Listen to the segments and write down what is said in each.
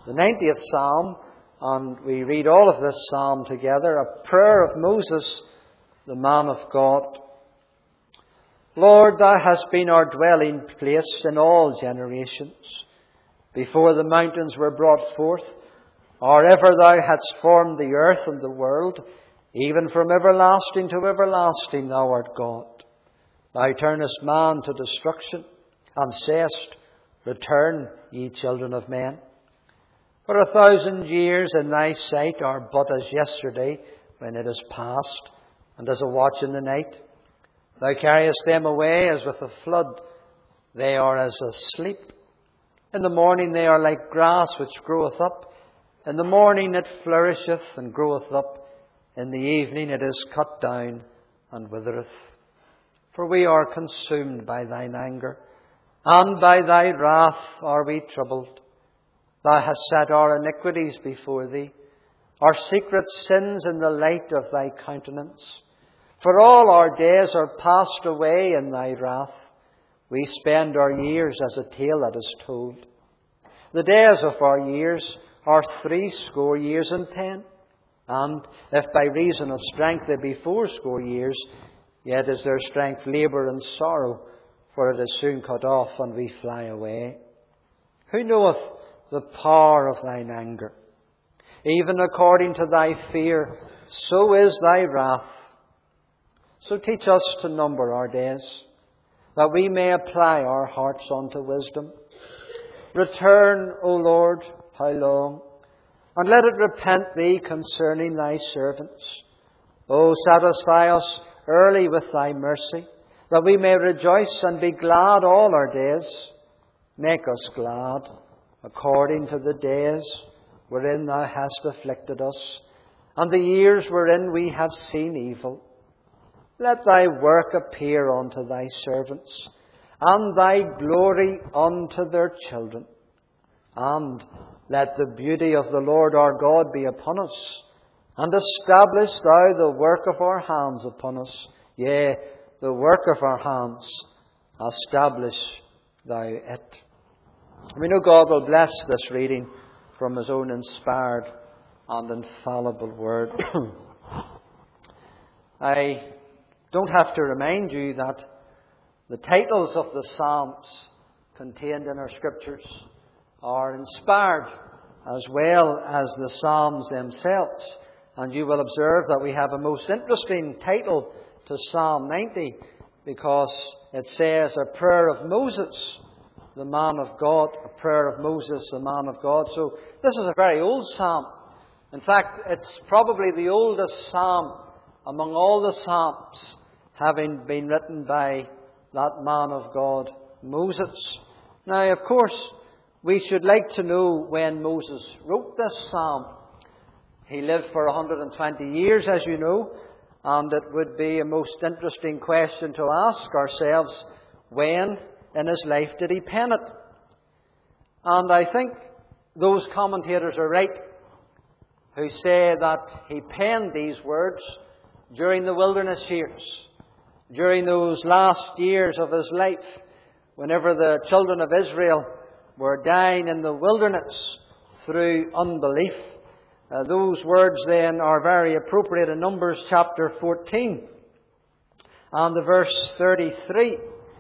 the 90th Psalm, and we read all of this psalm together, a prayer of Moses, the man of God. Lord, Thou hast been our dwelling place in all generations. Before the mountains were brought forth, or ever Thou hadst formed the earth and the world, even from everlasting to everlasting Thou art God. Thou turnest man to destruction, and sayest, Return, ye children of men. For 1,000 years in Thy sight are but as yesterday, when it is past, and as a watch in the night. Thou carriest them away as with a flood. They are as asleep. In the morning they are like grass which groweth up. In the morning it flourisheth and groweth up. In the evening it is cut down and withereth. For we are consumed by Thine anger, and by Thy wrath are we troubled. Thou hast set our iniquities before Thee, our secret sins in the light of Thy countenance. For all our days are passed away in Thy wrath. We spend our years as a tale that is told. The days of our years are 80 years and 10. And if by reason of strength they be 80 years, yet is their strength labour and sorrow, for it is soon cut off and we fly away. Who knoweth the power of Thine anger? Even according to Thy fear, so is Thy wrath. So teach us to number our days, that we may apply our hearts unto wisdom. Return, O Lord, how long? And let it repent Thee concerning Thy servants. O satisfy us early with Thy mercy, that we may rejoice and be glad all our days. Make us glad, according to the days wherein Thou hast afflicted us, and the years wherein we have seen evil. Let Thy work appear unto Thy servants, and Thy glory unto their children. And let the beauty of the Lord our God be upon us, and establish Thou the work of our hands upon us. Yea, the work of our hands, establish Thou it. We know God will bless this reading from His own inspired and infallible word. I don't have to remind you that the titles of the Psalms contained in our Scriptures are inspired as well as the Psalms themselves. And you will observe that we have a most interesting title to Psalm 90, because it says, A prayer of Moses, the man of God. A prayer of Moses, the man of God. So this is a very old psalm. In fact, it's probably the oldest psalm among all the psalms, having been written by that man of God, Moses. Now, of course, we should like to know when Moses wrote this psalm. He lived for 120 years, as you know, and it would be a most interesting question to ask ourselves, when in his life did he pen it? And I think those commentators are right who say that he penned these words during the wilderness years, during those last years of his life, whenever the children of Israel were dying in the wilderness through unbelief. Those words then are very appropriate in Numbers chapter 14 and the verse 33.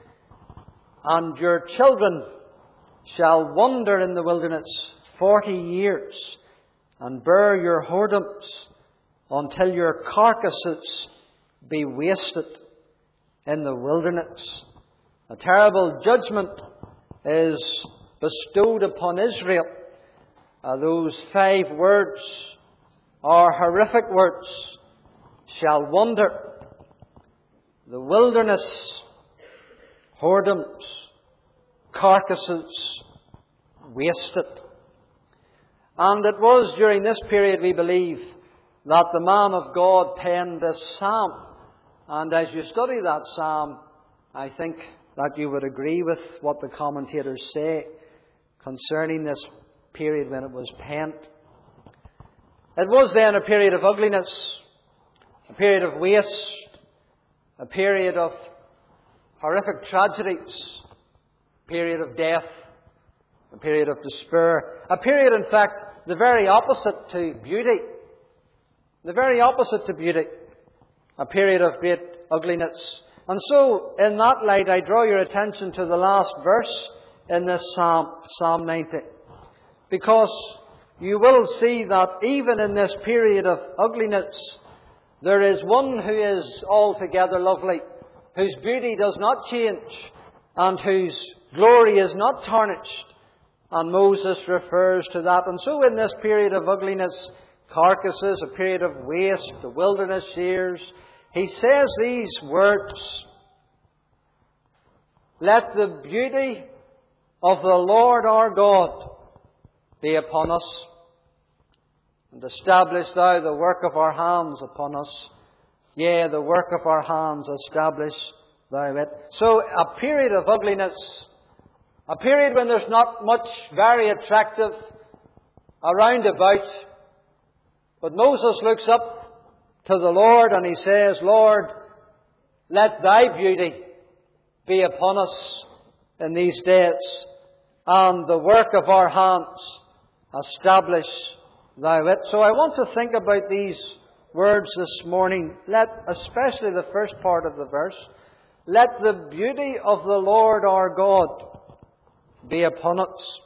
And your children shall wander in the wilderness 40 years and bear your whoredoms until your carcasses be wasted in the wilderness. A terrible judgment is bestowed upon Israel. Those 5 words are horrific words. Shall wander, the wilderness, whoredoms, carcasses, wasted. And it was during this period, we believe, that the man of God penned this psalm. And as you study that psalm, I think that you would agree with what the commentators say concerning this period when it was penned. It was then a period of ugliness, a period of waste, a period of horrific tragedies, a period of death, a period of despair, a period, in fact, the very opposite to beauty. The very opposite to beauty. A period of great ugliness. And so, in that light, I draw your attention to the last verse in this Psalm, Psalm 90. Because you will see that even in this period of ugliness, there is one who is altogether lovely, whose beauty does not change, and whose glory is not tarnished. And Moses refers to that. And so in this period of ugliness, carcasses, a period of waste, the wilderness years, he says these words, "Let the beauty of the Lord our God be upon us, and establish thou the work of our hands upon us. Yea, the work of our hands establish thou it." So a period of ugliness, a period when there's not much very attractive around about. But Moses looks up to the Lord and he says, "Lord, let thy beauty be upon us in these days, and the work of our hands establish thou it." So I want to think about these words this morning. Especially the first part of the verse. Let the beauty of the Lord our God be upon us.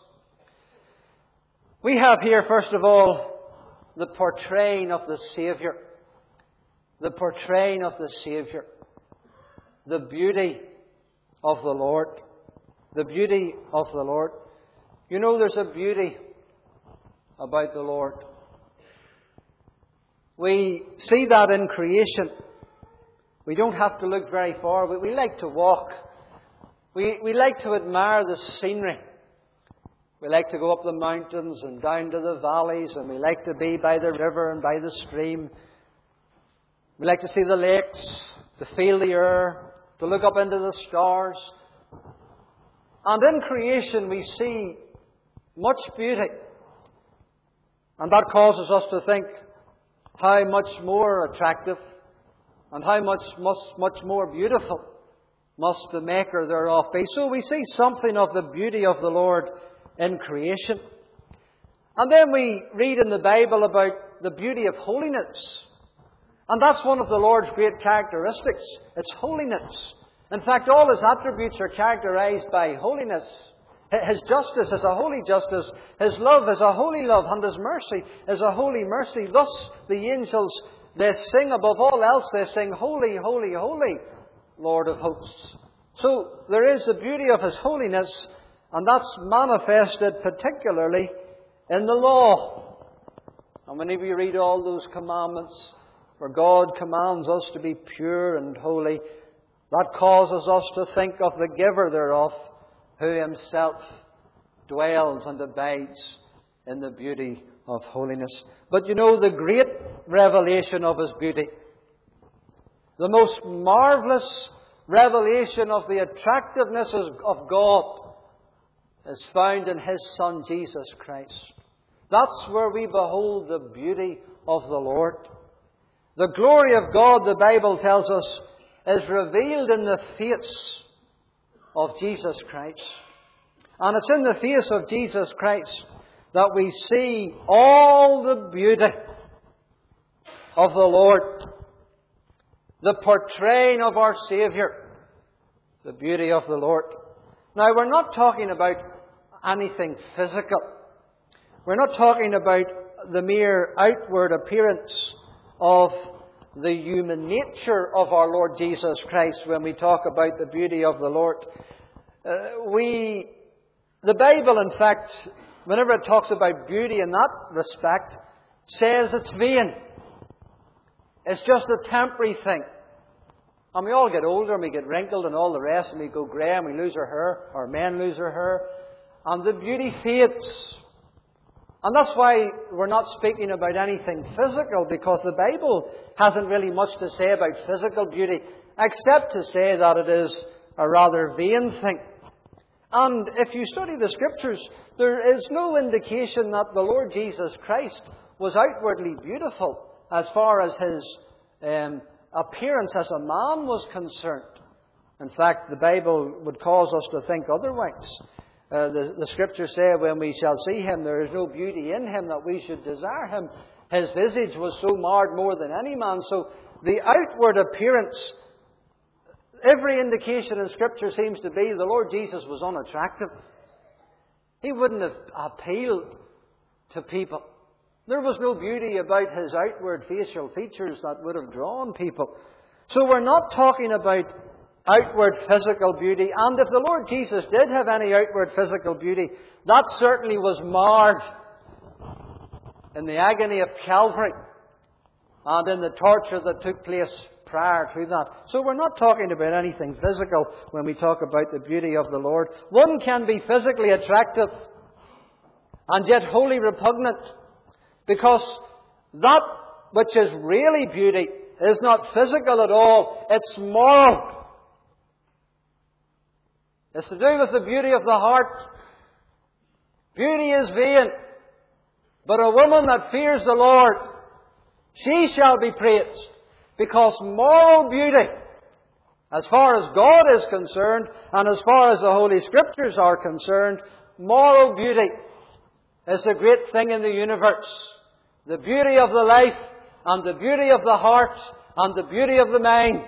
We have here, first of all, the portraying of the Saviour. The portraying of the Saviour. The beauty of the Lord. The beauty of the Lord. You know, there's a beauty about the Lord. We see that in creation. We don't have to look very far. We like to walk. We like to admire the scenery. We like to go up the mountains and down to the valleys, and we like to be by the river and by the stream. We like to see the lakes, to feel the air, to look up into the stars. And in creation we see much beauty. And that causes us to think how much more attractive and how much more beautiful must the Maker thereof be. So we see something of the beauty of the Lord in creation. And then we read in the Bible about the beauty of holiness. And that's one of the Lord's great characteristics. It's holiness. In fact, all His attributes are characterized by holiness. His justice is a holy justice. His love is a holy love. And His mercy is a holy mercy. Thus, the angels, they sing above all else, they sing, "Holy, holy, holy, Lord of hosts." So, there is the beauty of His holiness, and that's manifested particularly in the law. And when we read all those commandments where God commands us to be pure and holy, that causes us to think of the giver thereof, who Himself dwells and abides in the beauty of holiness. But you know, the great revelation of His beauty, the most marvellous revelation of the attractiveness of God, is found in His Son, Jesus Christ. That's where we behold the beauty of the Lord. The glory of God, the Bible tells us, is revealed in the face of Jesus Christ. And it's in the face of Jesus Christ that we see all the beauty of the Lord. The portraying of our Saviour. The beauty of the Lord. Now, we're not talking about anything physical. We're not talking about the mere outward appearance of the human nature of our Lord Jesus Christ when we talk about the beauty of the Lord. The Bible, in fact, whenever it talks about beauty in that respect, says it's vain. It's just a temporary thing. And we all get older and we get wrinkled and all the rest, and we go grey and we lose our hair, or men lose their hair, and the beauty fades. And that's why we're not speaking about anything physical, because the Bible hasn't really much to say about physical beauty, except to say that it is a rather vain thing. And if you study the Scriptures, there is no indication that the Lord Jesus Christ was outwardly beautiful as far as His appearance as a man was concerned. In fact, the Bible would cause us to think otherwise. The Scriptures say, when we shall see Him, there is no beauty in Him that we should desire Him. His visage was so marred more than any man. So the outward appearance, every indication in Scripture seems to be the Lord Jesus was unattractive. He wouldn't have appealed to people. There was no beauty about His outward facial features that would have drawn people. So we're not talking about outward physical beauty. And if the Lord Jesus did have any outward physical beauty, that certainly was marred in the agony of Calvary and in the torture that took place prior to that. So we're not talking about anything physical when we talk about the beauty of the Lord. One can be physically attractive and yet wholly repugnant, because that which is really beauty is not physical at all. It's moral. It's to do with the beauty of the heart. Beauty is vain, but a woman that fears the Lord, she shall be praised. Because moral beauty, as far as God is concerned, and as far as the Holy Scriptures are concerned, moral beauty is a great thing in the universe. The beauty of the life, and the beauty of the heart, and the beauty of the mind.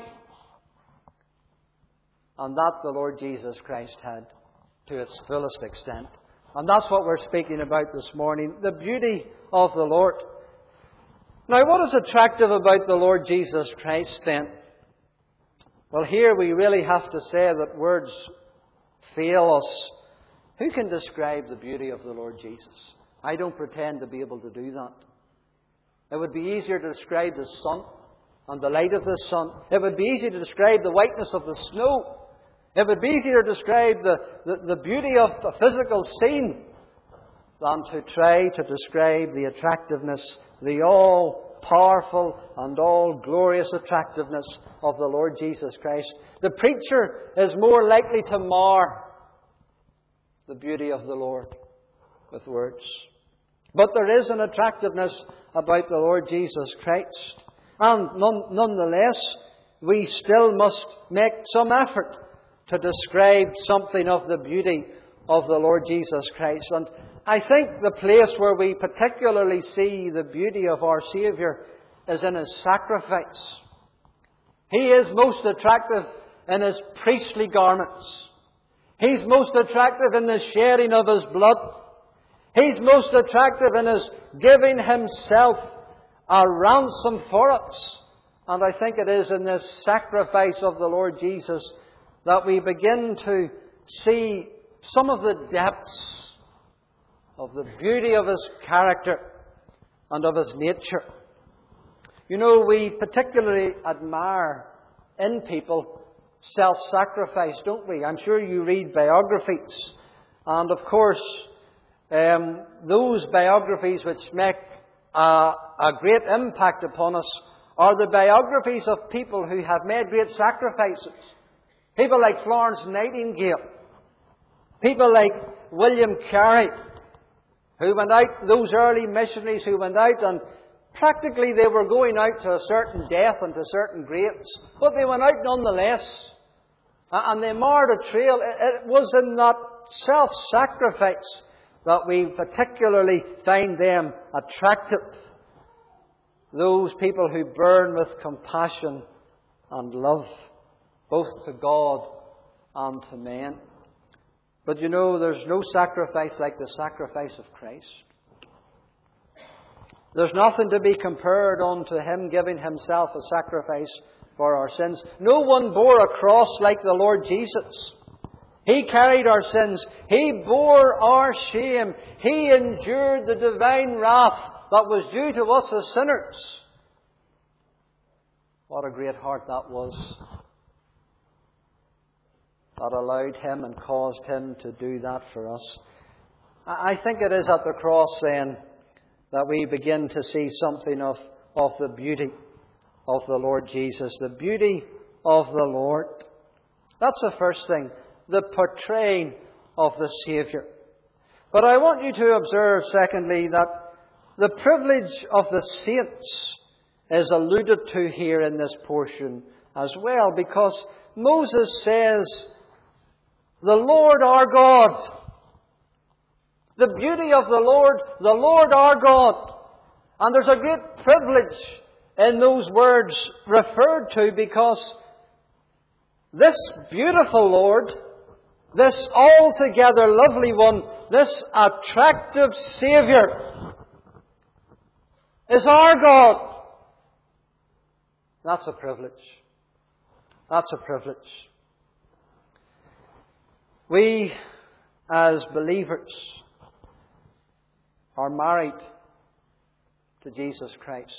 And that the Lord Jesus Christ had to its fullest extent. And that's what we're speaking about this morning, the beauty of the Lord. Now, what is attractive about the Lord Jesus Christ then? Well, here we really have to say that words fail us. Who can describe the beauty of the Lord Jesus? I don't pretend to be able to do that. It would be easier to describe the sun and the light of the sun. It would be easier to describe the whiteness of the snow. It would be easier to describe the beauty of a physical scene than to try to describe the attractiveness, the all-powerful and all-glorious attractiveness of the Lord Jesus Christ. The preacher is more likely to mar the beauty of the Lord with words. But there is an attractiveness about the Lord Jesus Christ. And nonetheless, we still must make some effort to describe something of the beauty of the Lord Jesus Christ. And I think the place where we particularly see the beauty of our Saviour is in His sacrifice. He is most attractive in His priestly garments. He's most attractive in the shedding of His blood. He's most attractive in His giving Himself a ransom for us. And I think it is in this sacrifice of the Lord Jesus that we begin to see some of the depths of the beauty of His character and of His nature. You know, we particularly admire in people self-sacrifice, don't we? I'm sure you read biographies. And of course, those biographies which make a great impact upon us are the biographies of people who have made great sacrifices. People like Florence Nightingale. People like William Carey, who went out, those early missionaries who went out, and practically they were going out to a certain death and to certain graves. But they went out nonetheless. And they marred a trail. It was in that self-sacrifice that we particularly find them attractive. Those people who burn with compassion and love, both to God and to men. But you know, there's no sacrifice like the sacrifice of Christ. There's nothing to be compared unto Him giving Himself a sacrifice for our sins. No one bore a cross like the Lord Jesus. He carried our sins. He bore our shame. He endured the divine wrath that was due to us as sinners. What a great heart that was, that allowed Him and caused Him to do that for us. I think it is at the cross then that we begin to see something of the beauty of the Lord Jesus, the beauty of the Lord. That's the first thing, the portraying of the Saviour. But I want you to observe, secondly, that the privilege of the saints is alluded to here in this portion as well, because Moses says, "The Lord our God The beauty of the Lord our God. And there's a great privilege in those words referred to, because this beautiful Lord, this altogether lovely one, this attractive Saviour, is our God. That's a privilege. That's a privilege. We, as believers, are married to Jesus Christ.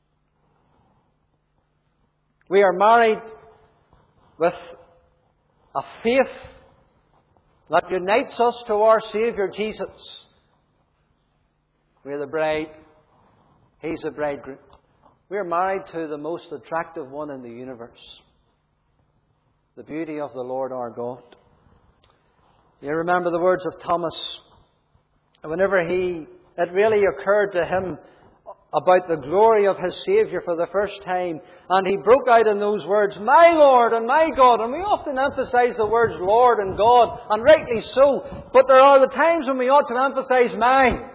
We are married with a faith that unites us to our Saviour Jesus. We are the bride. He's the bridegroom. We are married to the most attractive one in the universe. The beauty of the Lord our God. You remember the words of Thomas. Whenever it really occurred to him about the glory of his Saviour for the first time, and he broke out in those words, "My Lord and my God." And we often emphasize the words Lord and God, and rightly so. But there are the times when we ought to emphasize mine.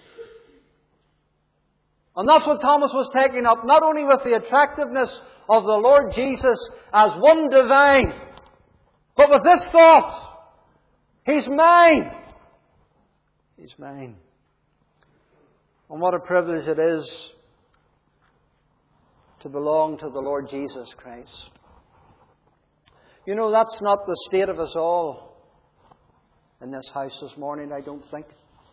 And that's what Thomas was taking up, not only with the attractiveness of the Lord Jesus as one divine, but with this thought: He's mine. He's mine. And what a privilege it is to belong to the Lord Jesus Christ. You know, that's not the state of us all in this house this morning, I don't think.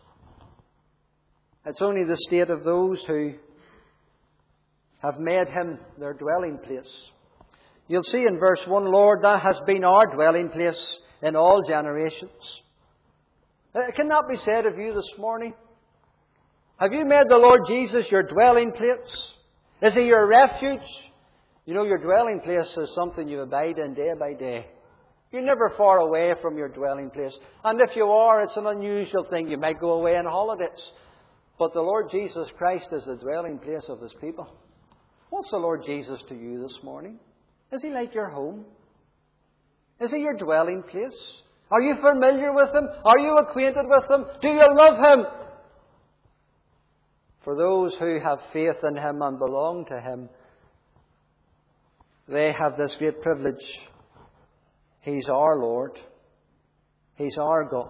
It's only the state of those who have made Him their dwelling place. You'll see in verse 1, Lord, that has been our dwelling place in all generations. Can that be said of you this morning? Have you made the Lord Jesus your dwelling place? Is He your refuge? You know, your dwelling place is something you abide in day by day. You're never far away from your dwelling place. And if you are, it's an unusual thing. You might go away on holidays. But the Lord Jesus Christ is the dwelling place of His people. What's the Lord Jesus to you this morning? Is He like your home? Is He your dwelling place? Are you familiar with Him? Are you acquainted with Him? Do you love Him? For those who have faith in Him and belong to Him, they have this great privilege. He's our Lord. He's our God.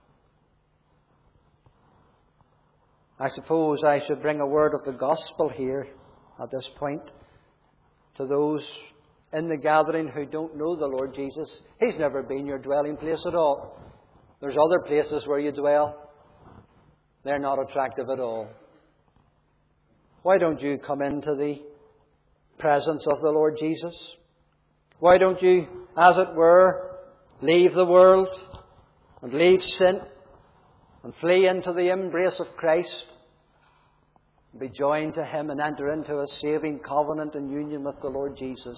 I suppose I should bring a word of the gospel here at this point to those in the gathering who don't know the Lord Jesus. He's never been your dwelling place at all. There's other places where you dwell. They're not attractive at all. Why don't you come into the presence of the Lord Jesus? Why don't you, as it were, leave the world and leave sin and flee into the embrace of Christ, be joined to Him and enter into a saving covenant and union with the Lord Jesus,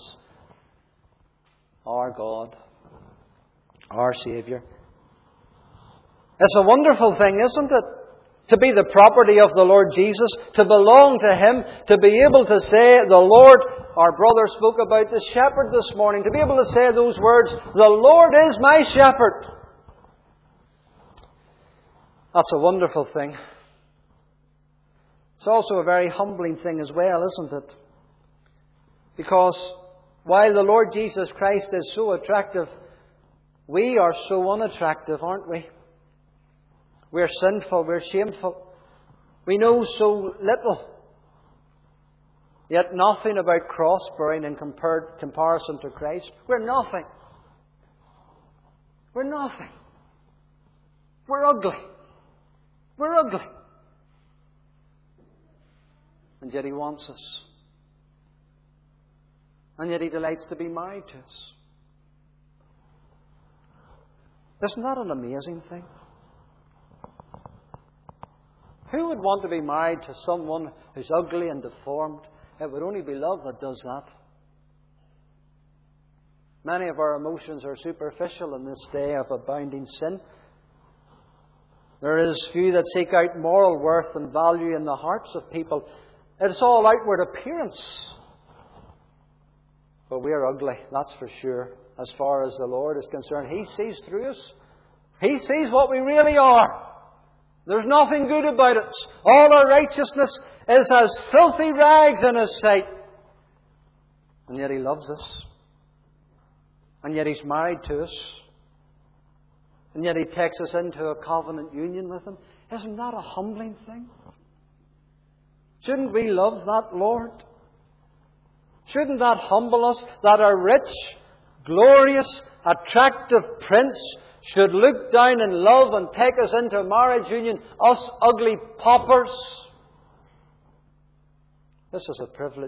our God, our Saviour? It's a wonderful thing, isn't it? To be the property of the Lord Jesus, to belong to Him, to be able to say, the Lord, our brother spoke about the shepherd this morning, to be able to say those words, the Lord is my shepherd. That's a wonderful thing. It's also a very humbling thing as well, isn't it? Because while the Lord Jesus Christ is so attractive, we are so unattractive, aren't we? We're sinful, we're shameful. We know so little. Yet nothing about cross-bearing in comparison to Christ. We're nothing. We're nothing. We're ugly. We're ugly. And yet He wants us. And yet He delights to be married to us. Isn't that an amazing thing? Who would want to be married to someone who's ugly and deformed? It would only be love that does that. Many of our emotions are superficial in this day of abounding sin. There is few that seek out moral worth and value in the hearts of people. It's all outward appearance. But we are ugly, that's for sure. As far as the Lord is concerned, He sees through us. He sees what we really are. There's nothing good about it. All our righteousness is as filthy rags in His sight. And yet He loves us. And yet He's married to us. And yet He takes us into a covenant union with Him. Isn't that a humbling thing? Shouldn't we love that Lord? Shouldn't that humble us, that our rich, glorious, attractive Prince should look down in love and take us into a marriage union, us ugly paupers? This is a privilege.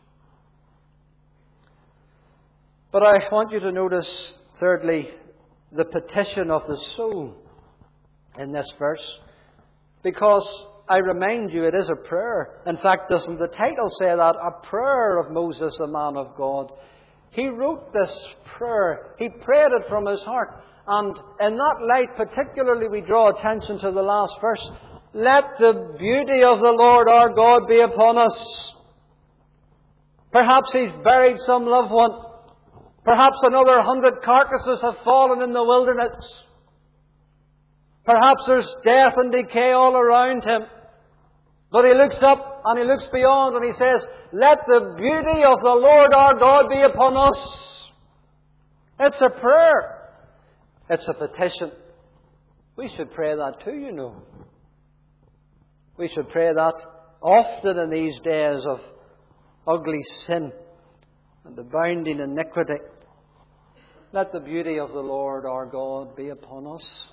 But I want you to notice, thirdly, the petition of the soul in this verse. Because I remind you, it is a prayer. In fact, doesn't the title say that? A prayer of Moses, the man of God. He wrote this prayer. He prayed it from his heart. And in that light, particularly, we draw attention to the last verse. Let the beauty of the Lord our God be upon us. Perhaps he's buried some loved one. Perhaps another 100 carcasses have fallen in the wilderness. Perhaps there's death and decay all around him. But he looks up and he looks beyond and he says, let the beauty of the Lord our God be upon us. It's a prayer. It's a petition. We should pray that too, you know. We should pray that often in these days of ugly sin and abounding iniquity. Let the beauty of the Lord our God be upon us.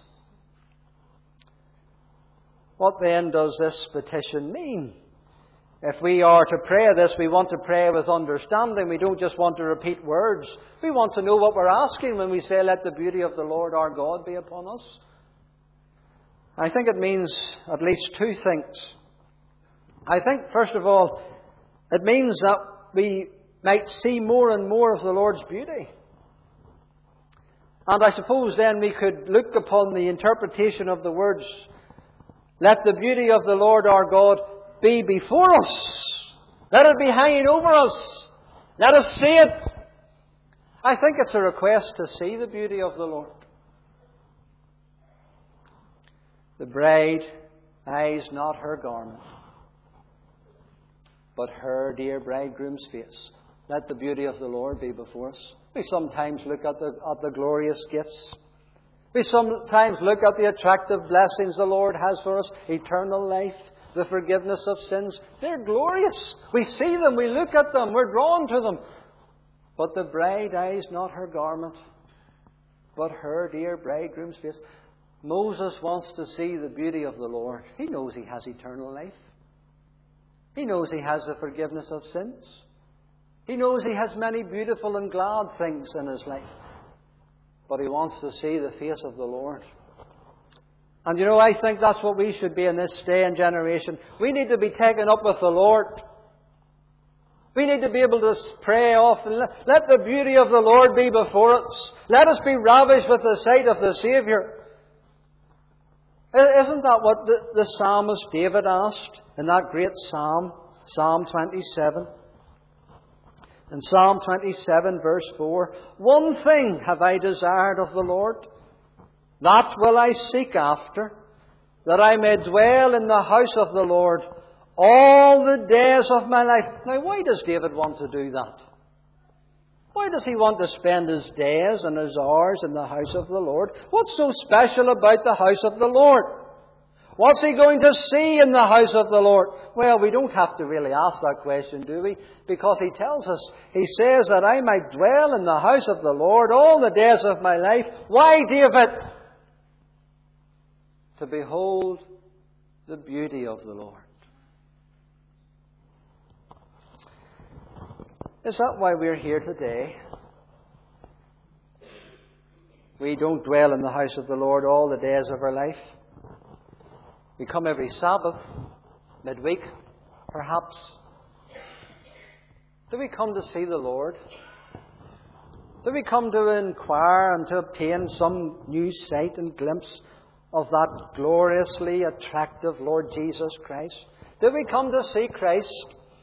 What then does this petition mean? If we are to pray this, we want to pray with understanding. We don't just want to repeat words. We want to know what we're asking when we say, let the beauty of the Lord our God be upon us. I think it means at least two things. I think, first of all, it means that we might see more and more of the Lord's beauty. And I suppose then we could look upon the interpretation of the words, let the beauty of the Lord our God be before us. Let it be hanging over us. Let us see it. I think it's a request to see the beauty of the Lord. The bride eyes not her garment, but her dear bridegroom's face. Let the beauty of the Lord be before us. We sometimes look at the glorious gifts. We sometimes look at the attractive blessings the Lord has for us. Eternal life, the forgiveness of sins. They're glorious. We see them, we look at them, we're drawn to them. But the bride eyes not her garment, but her dear bridegroom's face. Moses wants to see the beauty of the Lord. He knows he has eternal life. He knows he has the forgiveness of sins. He knows he has many beautiful and glad things in his life. But he wants to see the face of the Lord. And you know, I think that's what we should be in this day and generation. We need to be taken up with the Lord. We need to be able to pray often. Let the beauty of the Lord be before us. Let us be ravished with the sight of the Saviour. Isn't that what the psalmist David asked in that great psalm, Psalm 27? In Psalm 27, verse 4, one thing have I desired of the Lord, that will I seek after, that I may dwell in the house of the Lord all the days of my life. Now, why does David want to do that? Why does he want to spend his days and his hours in the house of the Lord? What's so special about the house of the Lord? What's he going to see in the house of the Lord? Well, we don't have to really ask that question, do we? Because he tells us, he says that I might dwell in the house of the Lord all the days of my life. Why, David? To behold the beauty of the Lord. Is that why we're here today? We don't dwell in the house of the Lord all the days of our life. We come every Sabbath, midweek, perhaps. Do we come to see the Lord? Do we come to inquire and to obtain some new sight and glimpse of that gloriously attractive Lord Jesus Christ? Do we come to see Christ?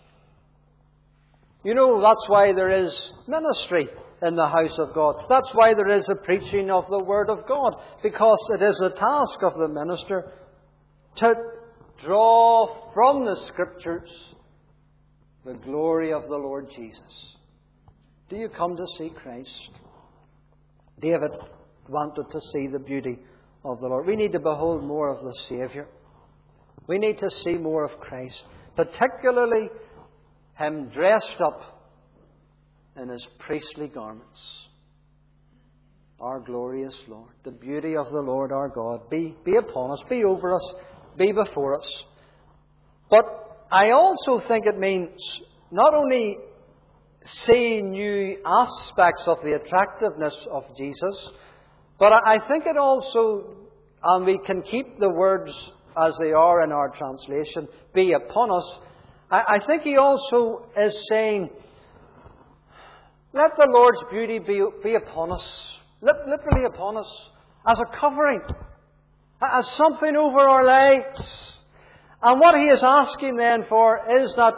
You know, that's why there is ministry in the house of God. That's why there is a preaching of the Word of God. Because it is the task of the minister to draw from the Scriptures the glory of the Lord Jesus. Do you come to see Christ? David wanted to see the beauty of the Lord. We need to behold more of the Saviour. We need to see more of Christ, particularly Him dressed up in His priestly garments. Our glorious Lord, the beauty of the Lord our God, be upon us, be over us, be before us. But I also think it means not only see new aspects of the attractiveness of Jesus, but I think it also, and we can keep the words as they are in our translation, be upon us. I think he also is saying, let the Lord's beauty be upon us, literally upon us, as a covering, as something over our lives. And what he is asking then for is that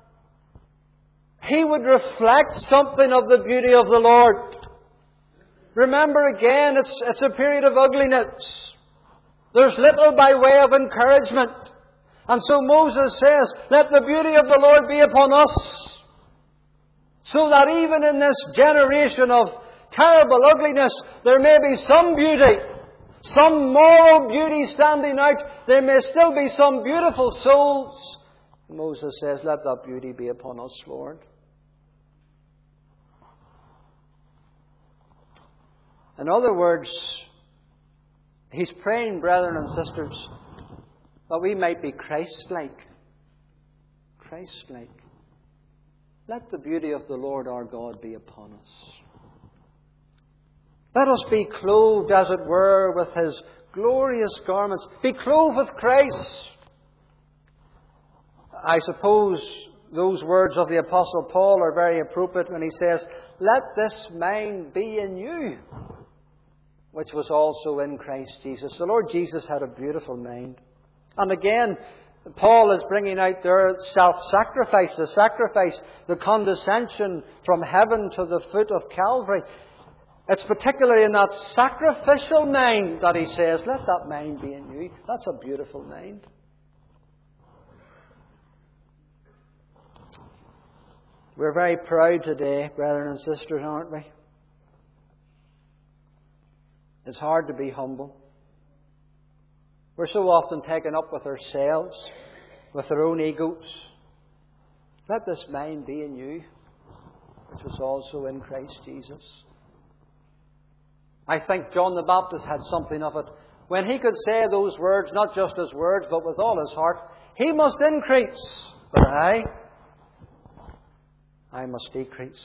he would reflect something of the beauty of the Lord. Remember again, it's a period of ugliness. There's little by way of encouragement. And so Moses says, let the beauty of the Lord be upon us, so that even in this generation of terrible ugliness, there may be some beauty, some moral beauty standing out. There may still be some beautiful souls. Moses says, let that beauty be upon us, Lord. In other words, he's praying, brethren and sisters, that we might be Christ-like. Christ-like. Let the beauty of the Lord our God be upon us. Let us be clothed, as it were, with His glorious garments. Be clothed with Christ. I suppose those words of the Apostle Paul are very appropriate when he says, let this mind be in you, which was also in Christ Jesus. The Lord Jesus had a beautiful mind. And again, Paul is bringing out their self-sacrifice, the sacrifice, the condescension from heaven to the foot of Calvary. It's particularly in that sacrificial mind that he says, let that mind be in you. That's a beautiful mind. We're very proud today, brethren and sisters, aren't we? It's hard to be humble. We're so often taken up with ourselves, with our own egos. Let this mind be in you, which was also in Christ Jesus. I think John the Baptist had something of it. When he could say those words, not just as words, but with all his heart, he must increase, but I must decrease.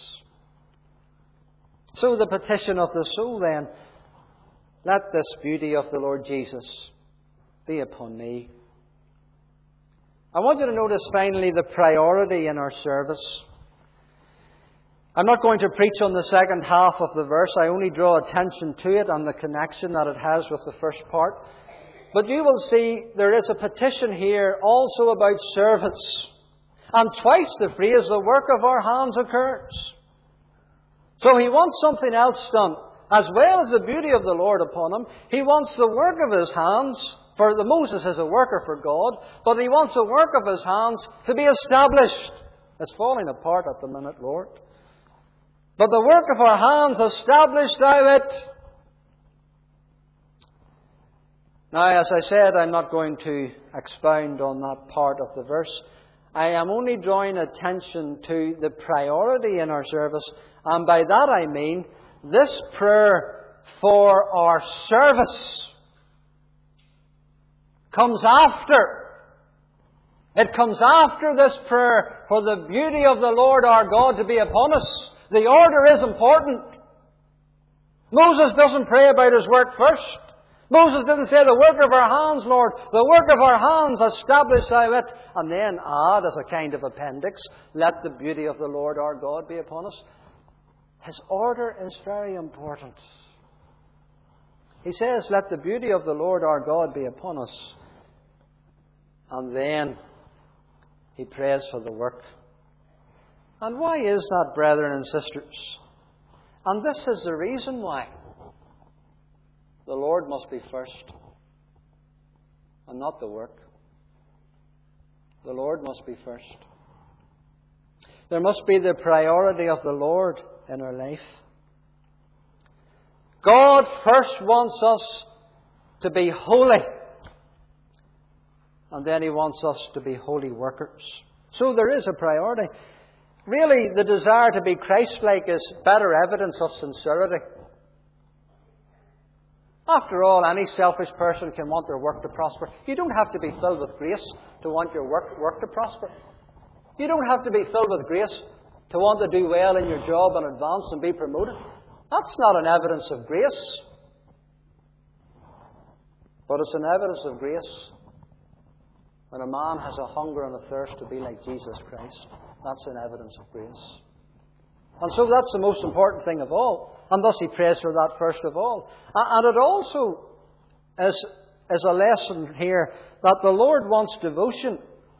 So the petition of the soul then, let this beauty of the Lord Jesus be upon me. I want you to notice finally the priority in our service. I'm not going to preach on the second half of the verse. I only draw attention to it and the connection that it has with the first part. But you will see there is a petition here also about service. And twice the phrase, the work of our hands, occurs. So he wants something else done. As well as the beauty of the Lord upon him, he wants the work of his hands. For Moses is a worker for God, but he wants the work of his hands to be established. It's falling apart at the minute, Lord. But the work of our hands, establish thou it. Now, as I said, I'm not going to expound on that part of the verse. I am only drawing attention to the priority in our service, and by that I mean this prayer for our service comes after. It comes after this prayer for the beauty of the Lord our God to be upon us. The order is important. Moses doesn't pray about his work first. Moses didn't say, the work of our hands, Lord, the work of our hands, establish thou it, and then add as a kind of appendix, let the beauty of the Lord our God be upon us. His order is very important. He says, let the beauty of the Lord our God be upon us. And then he prays for the work. And why is that, brethren and sisters? And this is the reason why. The Lord must be first. And and not the work. The Lord must be first. There must be the priority of the Lord in our life. God first wants us to be holy, and then He wants us to be holy workers. So there is a priority. Really, the desire to be Christ-like is better evidence of sincerity. After all, any selfish person can want their work to prosper. You don't have to be filled with grace to want your work to prosper. You don't have to be filled with grace to want to do well in your job and advance and be promoted. That's not an evidence of grace. But it's an evidence of grace when a man has a hunger and a thirst to be like Jesus Christ. That's an evidence of grace. And so that's the most important thing of all. And thus he prays for that first of all. And it also is a lesson here that the Lord wants devotion.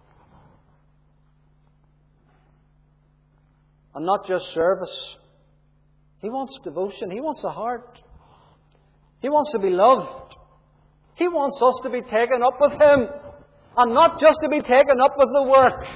And not just service. He wants devotion. He wants a heart. He wants to be loved. He wants us to be taken up with Him. And not just to be taken up with the work.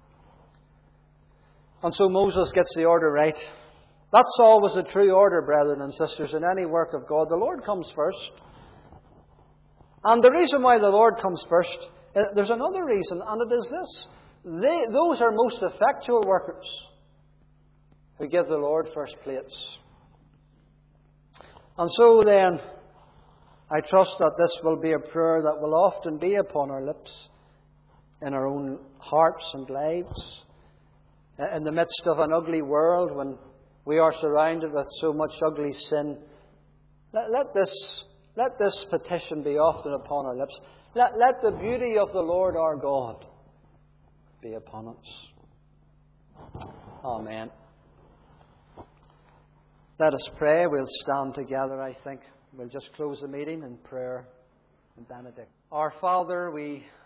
And so Moses gets the order right. That's always a true order, brethren and sisters, in any work of God. The Lord comes first. And the reason why the Lord comes first, there's another reason, and it is this. Those are most effectual workers who give the Lord first place. And so then, I trust that this will be a prayer that will often be upon our lips, in our own hearts and lives. In the midst of an ugly world, when we are surrounded with so much ugly sin, let this petition be often upon our lips. Let the beauty of the Lord our God be upon us. Amen. Let us pray. We'll stand together, I think. We'll just close the meeting in prayer and benedict. Our Father, we